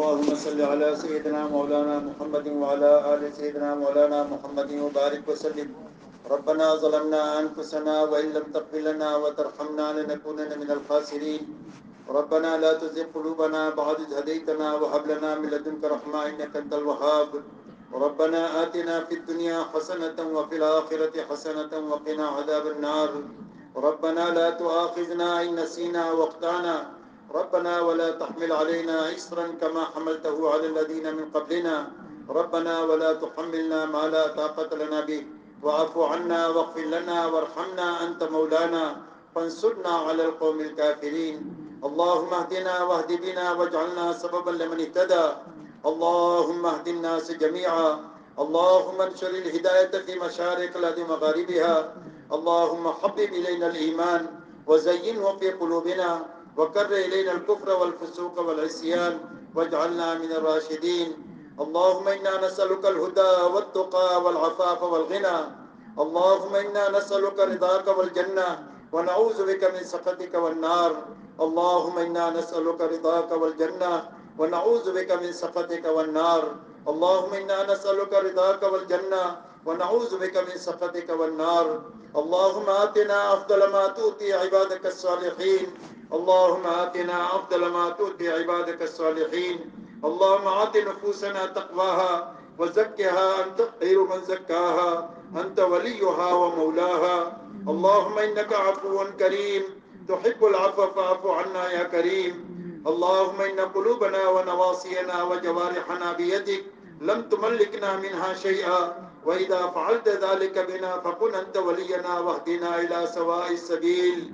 اللهم صل على سيدنا مولانا محمد وعلى آل سيدنا مولانا محمد وبارك وسلم. ربنا ظلمنا أنفسنا وإن لم تغفر لنا وترحمنا لنكونن من الخاسرين. ربنا لا تزغ قلوبنا بعد إذ هديتنا وهب لنا من لدنك رحمة إنك أنت الوهاب. ربنا آتنا في الدنيا حسنة وفي الآخرة حسنة وقنا عذاب النار. ربنا لا تؤاخذنا إن نسينا واخطأنا. ربنا ولا تحمل علينا إصرا كما حملته على الذين من قبلنا. ربنا ولا تحملنا ما لا طاقة لنا به. واعف عنا واغفر لنا وارحمنا أنت مولانا فانصرنا على القوم الكافرين. اللهم اهدنا واهد بنا واجعلنا سببا لمن اهتدى. اللهم اهد الناس جميعا. اللهم انشر الهداية في مشارق الأرض ومغاربها. اللهم حبب إلينا الإيمان وزينه في قلوبنا وكر إلينا الكفر والفسوق والعصيان واجعلنا من الراشدين. اللهم إنا نسألك الهدى والتقى والعفاف والغنى. اللهم إنا نسألك رضاك والجنة ونعوذ بك من سخطك والنار. اللهم إنا نسألك رضاك والجنة ونعوذ بك من سخطك والنار. اللهم إنا نسألك رضاك والجنة ونعوذ بك من سخطك والنار. اللهم آتنا أفضل ما تؤتي عبادك الصالحين. اللهم آتنا أفضل ما تؤتي عبادك الصالحين. اللهم آت نفوسنا تقواها وزكها أنت خير من زكاها أنت وليها ومولاها. اللهم إنك عفو كريم تحب العفو فاعف عنا يا كريم. اللهم إن قلوبنا ونواصينا وجوارحنا بيدك لم تملكنا منها شيئا وإذا فعلت ذلك بنا فكن أنت ولينا واهدنا إلى سواء السبيل.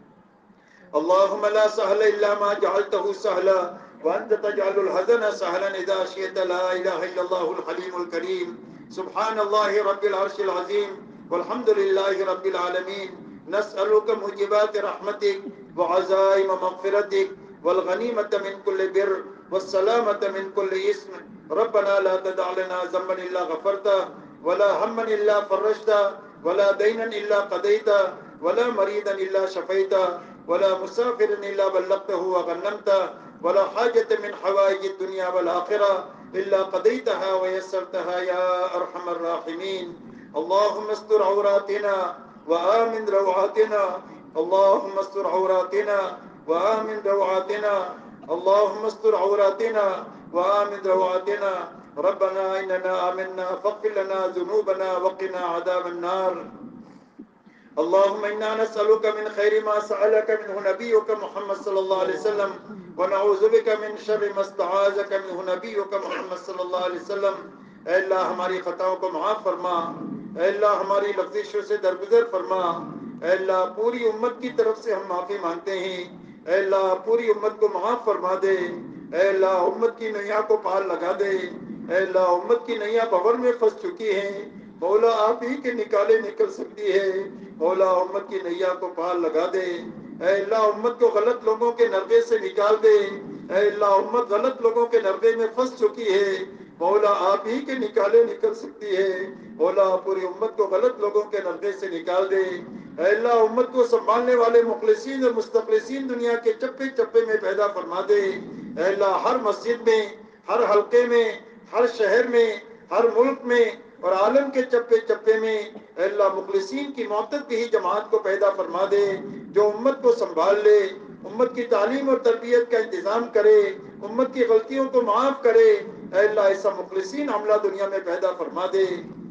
اللهم لا سهل إلا ما جعلته سهلا وأنت تجعل الحزن سهلا إذا شئت. لا إله إلا الله الحليم الكريم. سبحان الله رب العرش العظيم والحمد لله رب العالمين. نسألك موجبات رحمتك وعزائم مغفرتك والغنيمة من كل بر والسلامة من كل إثم. ربنا لا تدع لنا ذنبا إلا غفرته ولا هما إلا فرجته ولا دينا إلا قضيته ولا مريضا إلا شفيته ولا مسافر إلا بلغته وغنمته ولا حاجة من حوائج الدنيا والآخرة إلا قضيتها ويسرتها يا أرحم الراحمين. اللهم استر عوراتنا وآمن روعاتنا. اللهم استر عوراتنا وآمن روعاتنا. اللهم استر عوراتنا وآمن روعاتنا. ربنا إننا آمنا فاغفر لنا ذنوبنا وقنا عذاب النار. اللهم إنا نسألك من خير ما سألك منه نبيك محمد صلى الله عليه وسلم ونعوذ بك من شر ما استعاذك منه نبيك محمد صلى الله عليه وسلم. اے اللہ ہماری خطاؤں کو معاف فرما. اے اللہ ہماری لفظشوں سے درگزر فرما. اے اللہ پوری امت کی طرف سے ہم معافی مانگتے ہیں. اے اللہ پوری امت کو معاف فرما دے. اے اللہ امت کی نیا کو پار لگا دے. اے اللہ امت کی نیا بھور میں پھنس چکی ہے. مولا آپ ہی کے نکالے نکل سکتی ہے. مولا امت کی نیا کو پار لگا دے. اے اللہ امت کو غلط لوگوں کے نرغے سے نکال دے. اے اللہ امت غلط لوگوں کے نرغے میں پھنس چکی ہے. مولا آپ ہی کے نکالے نکل سکتی ہے. مولا پوری امت کو غلط لوگوں کے نرغے سے نکال دے. اے اللہ امت کو سنبھالنے والے مخلصین اور مستخلصین دنیا کے چپے چپے میں پیدا فرما دے. اے اللہ ہر مسجد میں ہر حلقے میں ہر شہر میں ہر ملک میں اور عالم کے چپے چپے میں اے اللہ مخلصین کی معتد بھی جماعت کو پیدا فرما دے جو امت کو سنبھال لے. امت کی تعلیم اور تربیت کا انتظام کرے. امت کی غلطیوں کو معاف کرے. اے اللہ ایسا مخلصین عملہ دنیا میں پیدا فرما دے.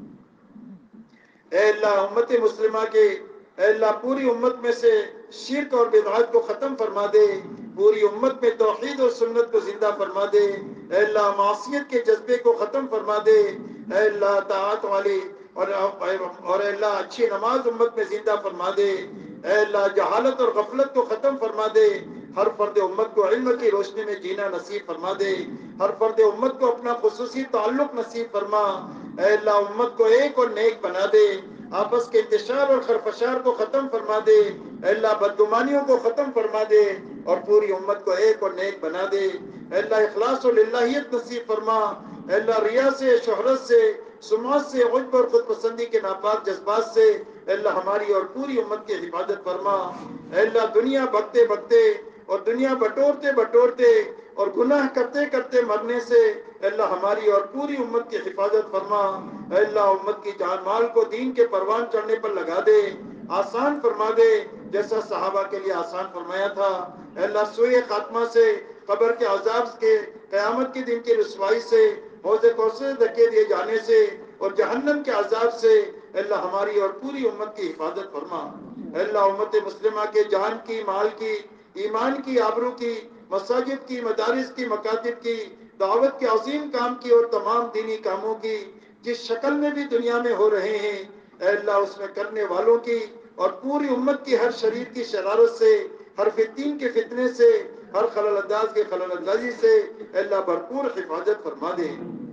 اے اللہ امت مسلمہ کے اے اللہ پوری امت میں سے شرک اور بدعات کو ختم فرما دے. پوری امت میں توحید اور سنت کو زندہ فرما دے. اے اللہ معصیت کے جذبے کو ختم فرما دے. اے اللہ طاعت والی اور اے اللہ اچھی نماز امت میں زندہ فرما دے. اے اللہ جہالت اور غفلت کو ختم فرما دے. ہر فرد امت کو علم کی روشنی میں جینا نصیب فرما دے. ہر فرد امت کو اپنا خصوصی تعلق نصیب فرما. اے اللہ امت کو ایک اور نیک بنا دے. آپس کے انتشار اور خرفشار کو ختم فرما دے. اے اللہ بدگمانیوں کو ختم فرما دے اور پوری امت کو ایک اور نیک بنا دے. اے اللہ اخلاص و للہیت نصیب فرما. اے اللہ ریا سے شہرت سے سمعت سے عجب اور خود پسندی کے ناپاک جذبات سے اے اللہ ہماری اور پوری امت کی حفاظت فرما. اے اللہ دنیا بھگتے بھگتے اور دنیا بٹورتے بٹورتے اور گناہ کرتے کرتے مرنے سے اے اللہ ہماری اور پوری امت کی حفاظت فرما۔ اے اللہ امت کی جان مال کو دین کے پروان چڑھنے پر لگا دے، آسان فرما دے جیسا صحابہ کے لیے آسان فرمایا تھا۔ اے اللہ سوئے خاتمہ سے، قبر کے عذاب کے، قیامت کے دن کی رسوائی سے، حوض کوثر دھکے دیے جانے سے اور جہنم کے عذاب سے اے اللہ ہماری اور پوری امت کی حفاظت فرما۔ اے اللہ امت مسلمہ کے جان کی، مال کی، ایمان کی، آبرو کی، مساجد کی، مدارس کی، مکاتب کی، دعوت کے عظیم کام کی اور تمام دینی کاموں کی جس شکل میں بھی دنیا میں ہو رہے ہیں اے اللہ اس میں کرنے والوں کی اور پوری امت کی ہر شریر کی شرارت سے، ہر فتین کے فتنے سے، ہر خلل انداز کے خلل اندازی سے اے اللہ بھرپور حفاظت فرما دے۔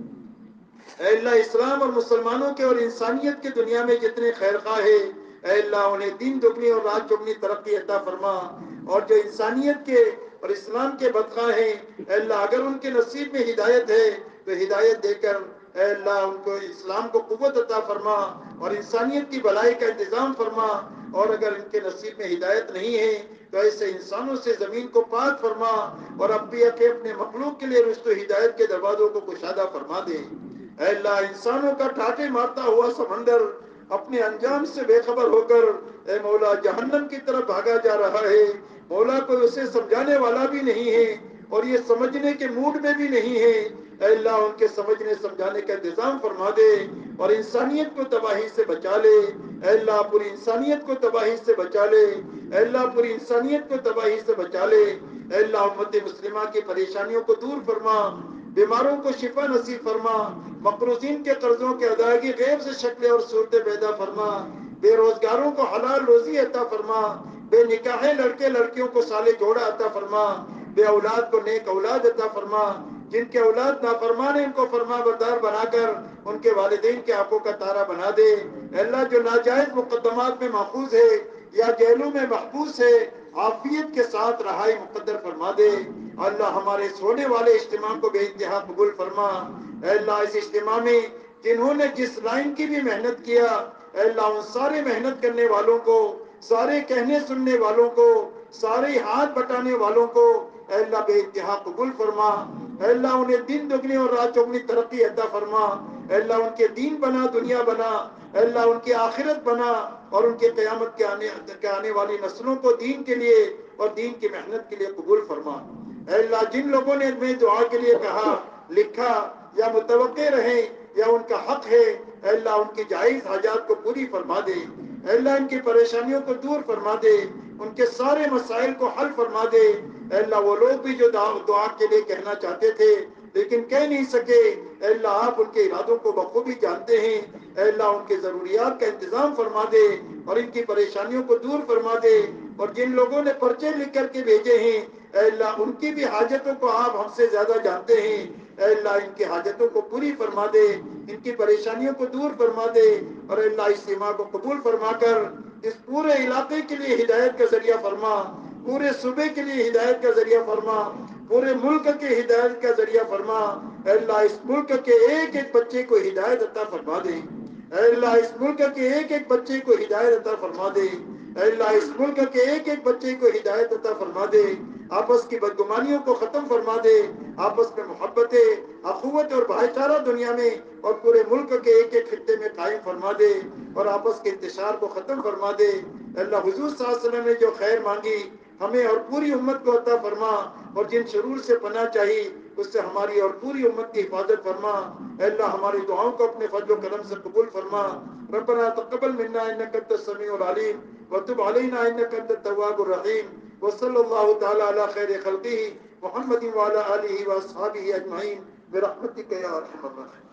اے اللہ اسلام اور مسلمانوں کے اور انسانیت کی دنیا میں جتنے خیر خواہ ہیں اے اللہ انہیں دین دگنی اور رات چگنی ترقی عطا فرما، اور جو انسانیت کے اور اسلام کے بدخواہ ہیں اے اللہ اگر ان کے نصیب میں ہدایت ہے تو ہدایت دے کر اے اللہ ان کو اسلام کو قوت عطا فرما اور انسانیت کی بھلائی کا انتظام فرما، اور اگر ان کے نصیب میں ہدایت نہیں ہے تو ایسے انسانوں سے زمین کو پاک فرما اور اپنے مخلوق کے لیے رشد و ہدایت کے دروازوں کو کشادہ فرما دے۔ اے اللہ انسانوں کا ٹھاٹھے مارتا ہوا سمندر اپنے انجام سے بے خبر ہو کر اے مولا جہنم کی طرف بھاگا جا رہا ہے، مولا کوئی اسے سمجھانے والا بھی نہیں ہے اور یہ سمجھنے کے موڈ میں بھی نہیں ہے۔ اے اللہ ان کے سمجھنے سمجھانے کا انتظام فرما دے اور انسانیت کو تباہی سے بچا لے۔ اے اللہ پوری انسانیت کو تباہی سے بچا لے۔ اے اللہ پوری انسانیت کو تباہی سے بچا لے۔ اے اللہ امت مسلمہ کی پریشانیوں کو دور فرما، بیماروں کو شفا نصیب فرما، مقروضین کے قرضوں کے ادائیگی غیب سے شکلیں اور صورتیں پیدا فرما، بے روزگاروں کو حلال روزی عطا فرما، بے نکاح لڑکے لڑکیوں کو صالح جوڑا عطا فرما، بے اولاد کو نیک اولاد عطا فرما، جن کے اولاد نافرمان ہیں ان کو فرما بردار بنا کر ان کے والدین کے آنکھوں کا تارا بنا دے۔ اے اللہ جو ناجائز مقدمات میں محفوظ ہے یا جیلوں میں محبوس ہے عافیت کے ساتھ رہائی مقدر فرما دے۔ اللہ ہمارے سونے والے اجتماع کو بے انتہا قبول فرما۔ اے اللہ اس اجتماع میں جنہوں نے جس لائن کی بھی محنت کیا اے اللہ ان سارے محنت کرنے والوں کو، سارے کہنے سننے والوں کو، سارے ہاتھ بٹانے والوں کو اے اللہ بے انتہا قبول فرما۔ اے اللہ انہیں دن دگنی اور رات چگنی ترقی عطا فرما۔ اے اللہ ان کے دین بنا، دنیا بنا، اے اللہ ان کی آخرت بنا اور ان کے قیامت کے آنے والی نسلوں کو دین کے لیے اور دین کی محنت کے لیے قبول فرما۔ اے اللہ جن لوگوں نے میں دعا کے لیے کہا، لکھا یا متوقع رہے یا ان کا حق ہے اے اللہ ان کی جائز حاجات کو پوری فرما دے۔ اے اللہ ان کی پریشانیوں کو دور فرما دے، ان کے سارے مسائل کو حل فرما دے۔ اے اللہ وہ لوگ بھی جو دعا کے لیے کہنا چاہتے تھے لیکن کہہ نہیں سکے اے اللہ آپ ان کے ارادوں کو بخوبی جانتے ہیں۔ اے اللہ ان کے ضروریات کا انتظام فرما دے اور ان کی پریشانیوں کو دور فرما دے، اور جن لوگوں نے پرچے لکھ کر کے بھیجے ہیں اے اللہ ان کی بھی حاجتوں کو آپ ہم سے زیادہ جانتے ہیں۔ اے اللہ ان کی حاجتوں کو پوری فرما دے، ان کی پریشانیوں کو دور فرما دے، اور اے اللہ اجتماع کو قبول فرما کر اس پورے علاقے کے لیے ہدایت کا ذریعہ فرما، پورے صوبے کے لیے ہدایت کا ذریعہ فرما، پورے ملک کے ہدایت کا ذریعہ فرما۔ اے اللہ اس ملک کے ایک ایک بچے کو ہدایت عطا فرما دے۔ اے اللہ اس ملک کے ایک ایک بچے کو ہدایت عطا فرما دے۔ اے اللہ اس ملک کے ایک ایک بچے کو ہدایت عطا فرما دے، آپس کی بدگمانیوں کو ختم فرما دے، آپس میں محبت، اخوت اور بھائی چارہ دنیا میں اور پورے ملک کے ایک ایک خطے میں قائم فرما دے اور آپس کے انتشار کو ختم فرما دے۔ اے اللہ حضور صلی اللہ علیہ وسلم نے جو خیر مانگی ہمیں اور پوری امت کو عطا فرما، اور جن شرور سے پناہ چاہی اس سے ہماری اور پوری امت کی حفاظت فرما۔ اے اللہ ہماری دعاؤں کو اپنے فضل و کرم سے قبول فرما۔ ربنا تقبل منا انك انت السميع العليم وتب علينا انك انت التواب الرحيم، وصلى الله تعالى على خير خلقه محمد وعلى اله واصحابه اجمعين برحمتك يا ارحم الراحمين۔